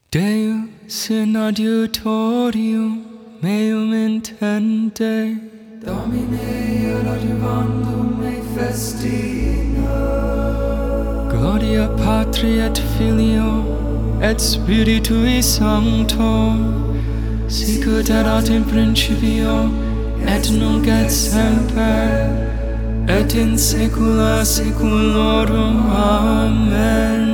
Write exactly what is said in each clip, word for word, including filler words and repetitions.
Deus in adiutorium meum intende, Domine ad adiuvandum me festina. Gloria Patri et Filio et Spiritui Sancto, sicut erat in principio et nunc et semper et in saecula saeculorum. Amen.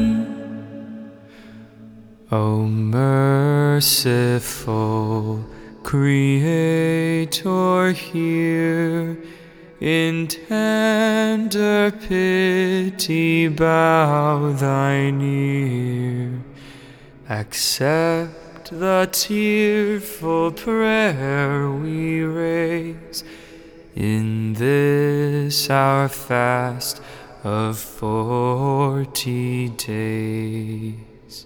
O merciful Creator, hear, in tender pity bow thine ear. Accept the tearful prayer we raise in this our fast of forty days.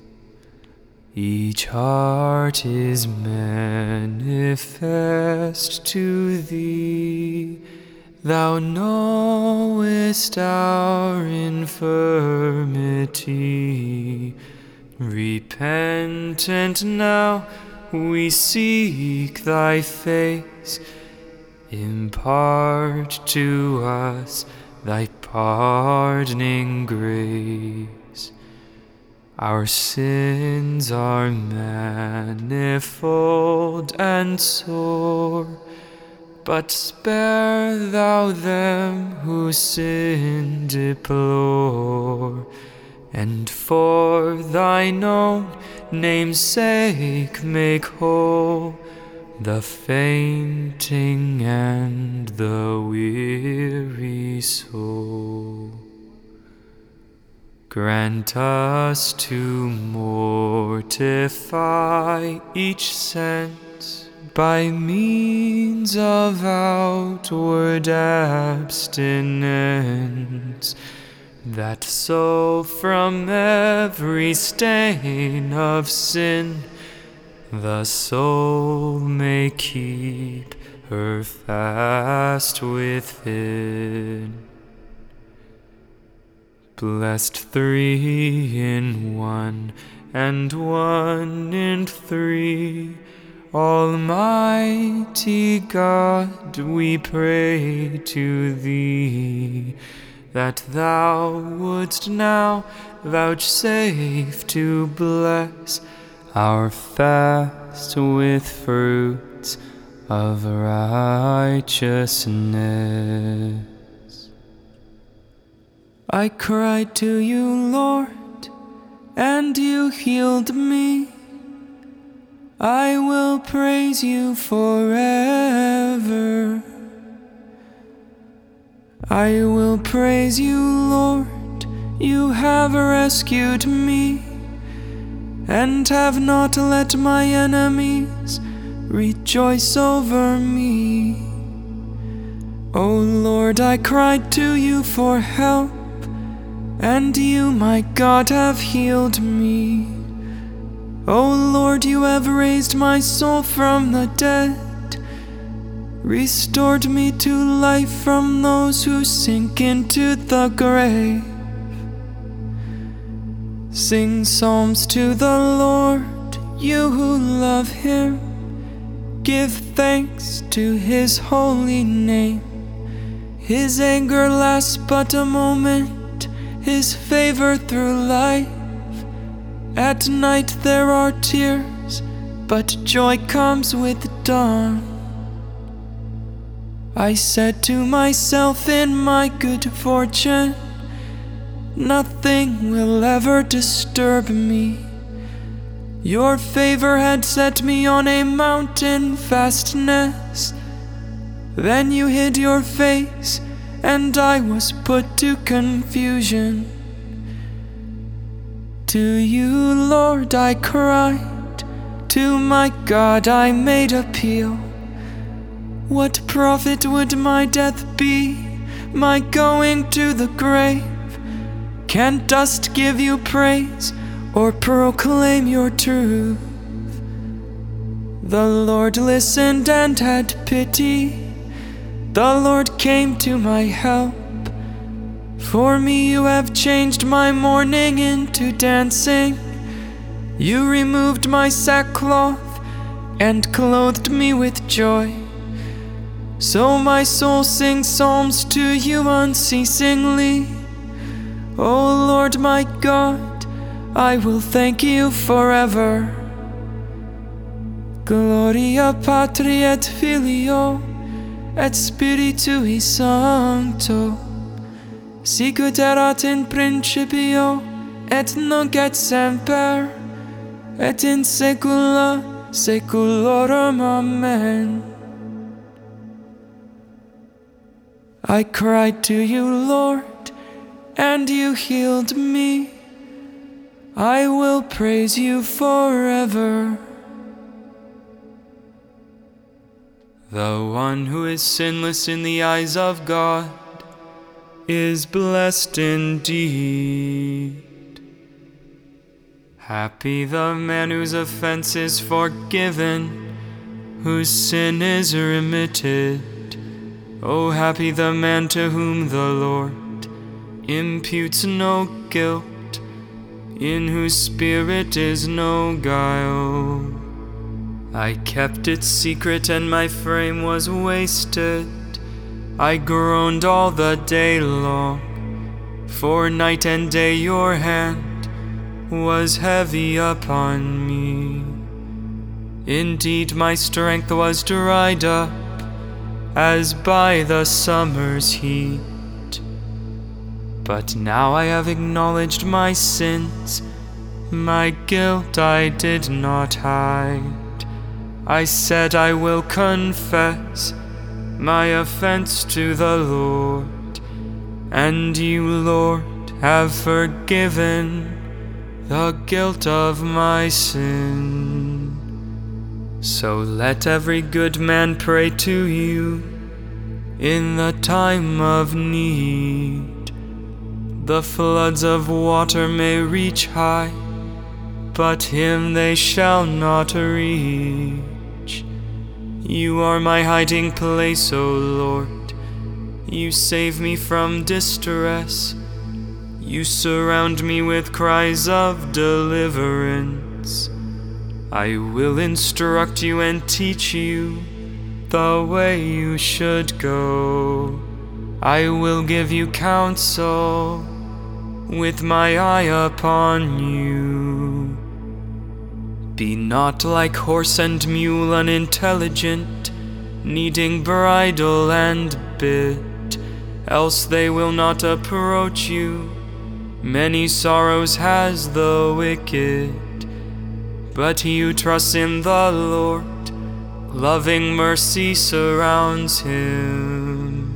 Each heart is manifest to thee, thou knowest our infirmity. Repentant now we seek thy face, impart to us thy pardoning grace. Our sins are manifold and sore, but spare thou them who sin deplore, and for thine own name's sake make whole the fainting and the weary soul. Grant us to mortify each sense by means of outward abstinence, that so from every stain of sin the soul may keep her fast within. Blessed three in one, and one in three, Almighty God, we pray to thee, that thou wouldst now vouchsafe to bless our fast with fruits of righteousness. I cried to you, Lord, and you healed me. I will praise you forever. I will praise you, Lord, you have rescued me, and have not let my enemies rejoice over me. O Lord, I cried to you for help, and you, my God, have healed me. O Lord, you have raised my soul from the dead, restored me to life from those who sink into the grave. Sing psalms to the Lord, you who love him. Give thanks to his holy name. His anger lasts but a moment, his favor through life. At night there are tears, but joy comes with dawn. I said to myself in my good fortune, nothing will ever disturb me. Your favor had set me on a mountain fastness. Then you hid your face, and I was put to confusion. To you, Lord, I cried, to my God I made appeal. What profit would my death be, my going to the grave? Can dust give you praise, or proclaim your truth? The Lord listened and had pity. The Lord came to my help. For me you have changed my mourning into dancing. You removed my sackcloth and clothed me with joy. So my soul sings psalms to you unceasingly. O Lord my God, I will thank you forever. Gloria Patri et Filio et Spiritui Sancto, sic ut erat in principio et nunc et semper et in saecula saeculorum. Amen. I cried to you, Lord, and you healed me. I will praise you forever. The one who is sinless in the eyes of God is blessed indeed. Happy the man whose offense is forgiven, whose sin is remitted. Oh, happy the man to whom the Lord imputes no guilt, in whose spirit is no guile. I kept it secret and my frame was wasted. I groaned all the day long, for night and day your hand was heavy upon me. Indeed, my strength was dried up as by the summer's heat. But now I have acknowledged my sins, my guilt I did not hide. I said I will confess my offense to the Lord, and you, Lord, have forgiven the guilt of my sin. So let every good man pray to you in the time of need. The floods of water may reach high, but him they shall not reach. You are my hiding place, O Lord. You save me from distress. You surround me with cries of deliverance. I will instruct you and teach you the way you should go. I will give you counsel with my eye upon you. Be not like horse and mule unintelligent, needing bridle and bit, else they will not approach you. Many sorrows has the wicked, but he who trusts in the Lord, loving mercy surrounds him.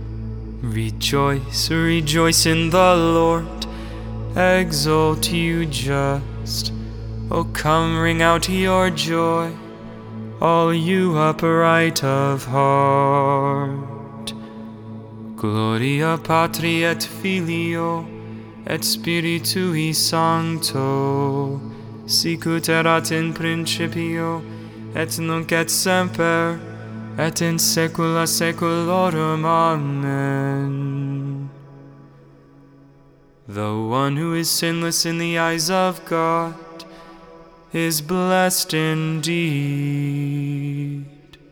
Rejoice, rejoice in the Lord, exult you just. O come, ring out your joy, all you upright of heart. Gloria Patri et Filio et Spiritui Sancto, sic ut erat in principio et nunc et semper et in saecula saeculorum. Amen. The one who is sinless in the eyes of God is blessed indeed.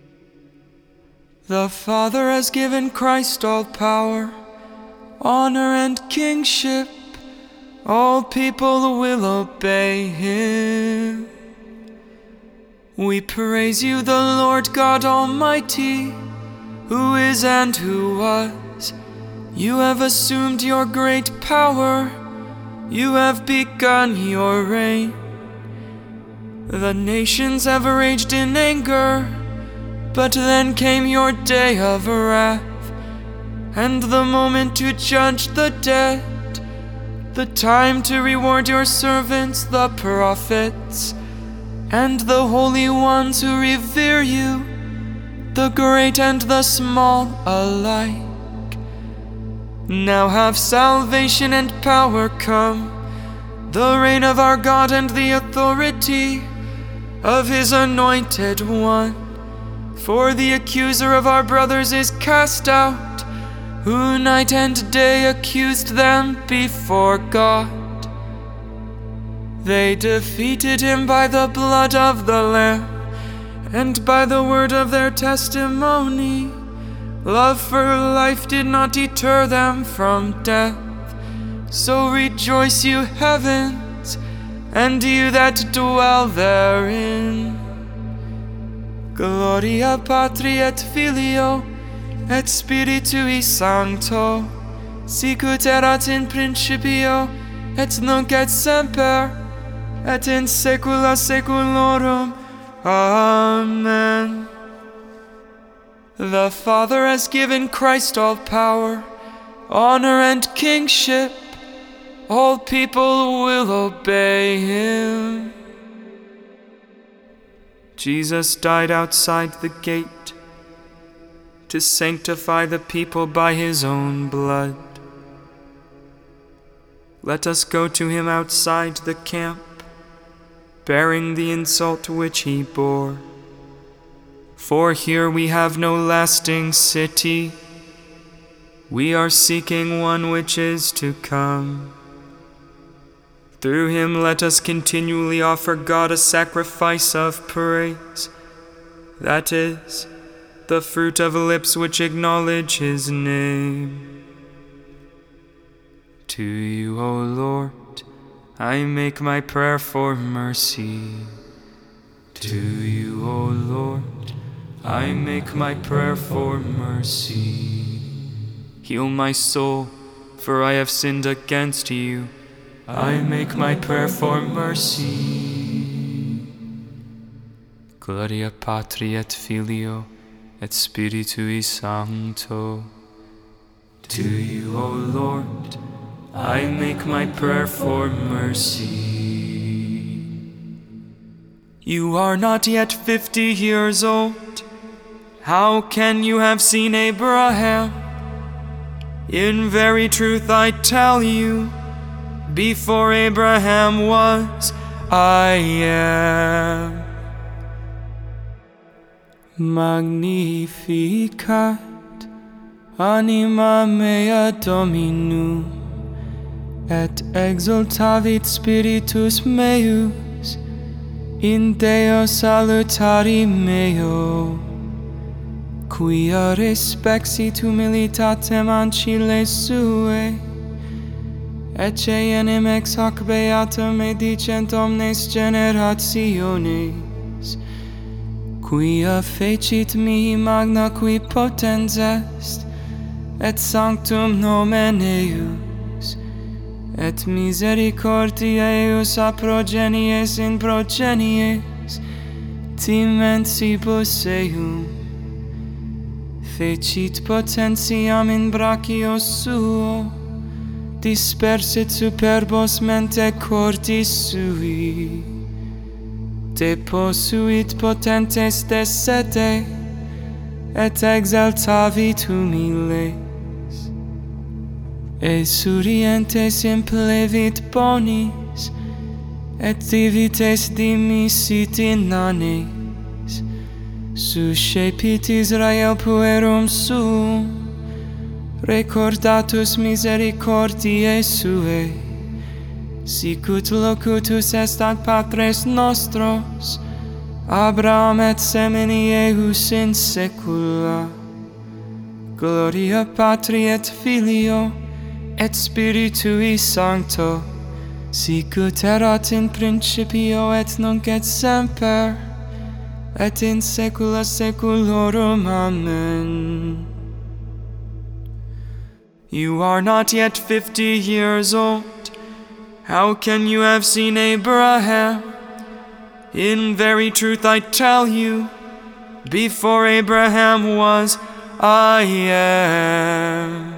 The Father has given Christ all power, honor and kingship. All people will obey him. We praise you, the Lord God Almighty, who is and who was. You have assumed your great power. You have begun your reign. The nations have raged in anger, but then came your day of wrath, and the moment to judge the dead, the time to reward your servants, the prophets, and the holy ones who revere you, the great and the small alike. Now have salvation and power come, the reign of our God and the authority of his anointed one. For the accuser of our brothers is cast out, who night and day accused them before God. They defeated him by the blood of the Lamb and by the word of their testimony. Love for life did not deter them from death. So rejoice, you heavens, and you that dwell therein. Gloria Patri et Filio et Spiritui Sancto, sicut erat in principio et nunc et semper et in saecula saeculorum. Amen. The Father has given Christ all power, honor, and kingship. All people will obey him. Jesus died outside the gate to sanctify the people by his own blood. Let us go to him outside the camp, bearing the insult which he bore. For here we have no lasting city. We are seeking one which is to come. Through him let us continually offer God a sacrifice of praise, that is, the fruit of lips which acknowledge his name. To you, O Lord, I make my prayer for mercy. To you, O Lord, I make my prayer for mercy. Heal my soul, for I have sinned against you. I make my prayer for mercy. Gloria Patri et Filio et Spiritui Sancto. To you, O Lord, I make my prayer for mercy. You are not yet fifty years old. How can you have seen Abraham? In very truth I tell you, before Abraham was, I am. Magnificat anima mea Dominum, et exultavit spiritus meus in Deo salutari meo, quia respexit humilitatem ancile suae, ecce enim ex hoc beatum edicent omnes generationes, quia fecit mihi magna qui potens est, et sanctum nomen eius, et misericordia eius a progenies in progenies, timensibus eum, fecit potentiam in brachio suo, dispersit superbos mente cordis sui, deposuit potentes de sede, et exaltavit humiles, esurientes implevit bonis, et divites dimisit inanes, suscepit Israel puerum suum, recordatus misericordiae suae, sicut locutus est ad patres nostros, Abraham et semini eius in saecula. Gloria Patri et Filio et Spiritui Sancto, sicut erat in principio et nunc et semper, et in saecula saeculorum. Amen. You are not yet fifty years old. How can you have seen Abraham? In very truth I tell you, before Abraham was, I am.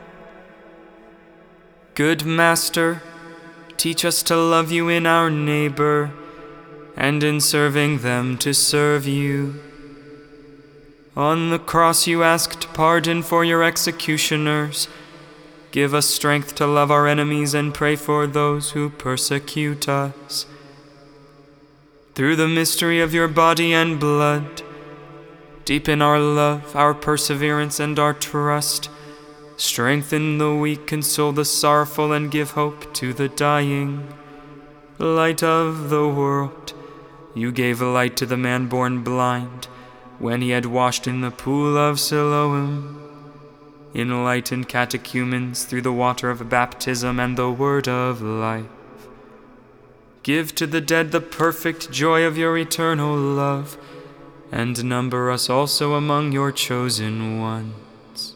Good Master, teach us to love you in our neighbor, and in serving them to serve you. On the cross you asked pardon for your executioners. Give us strength to love our enemies and pray for those who persecute us. Through the mystery of your body and blood, deepen our love, our perseverance, and our trust. Strengthen the weak, console the sorrowful, and give hope to the dying. light of the world. You gave light to the man born blind, when he had washed in the pool of Siloam. Enlightened catechumens through the water of baptism and the word of life. Give to the dead the perfect joy of your eternal love, and number us also among your chosen ones.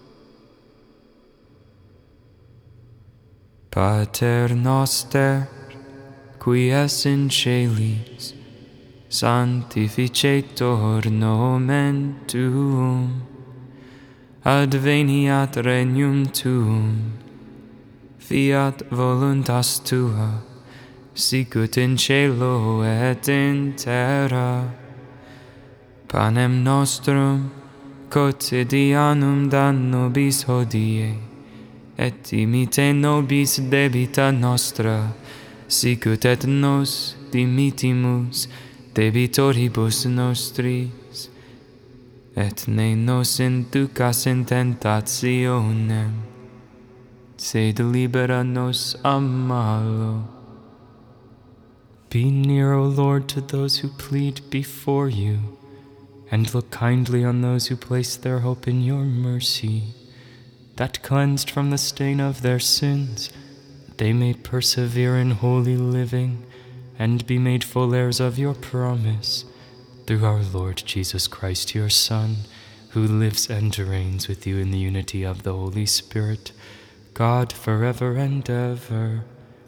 Pater noster, qui es in celis, sanctificetur nomen tuum, adveniat regnum tuum, fiat voluntas tua, sicut in cielo et in terra. Panem nostrum quotidianum da nobis hodie, et imite nobis debita nostra, sicut et nos dimitimus debitoribus nostris, et ne nos inducas in tentationem, sed libera nos a malo. Be near, O Lord, to those who plead before you, and look kindly on those who place their hope in your mercy, that cleansed from the stain of their sins, they may persevere in holy living and be made full heirs of your promise, through our Lord Jesus Christ, your Son, who lives and reigns with you in the unity of the Holy Spirit, God forever and ever.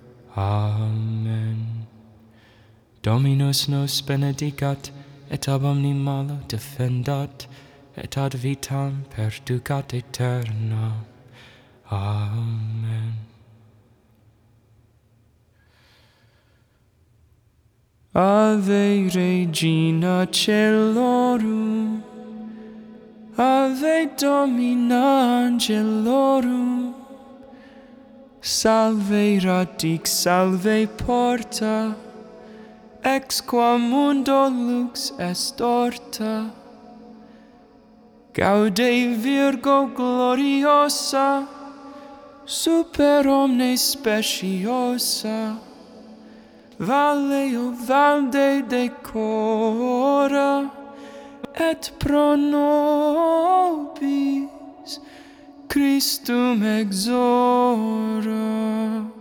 Amen. Dominus nos benedicat, et ab omni malo defendat, et ad vitam perducat aeternam. Amen. Ave Regina Caelorum, Ave Domina Angelorum, Salve radix, salve porta, ex qua mundo lux est orta. Gaude Virgo gloriosa, super omnes speciosa, Valeo valde decora, et pro nobis Christum exora.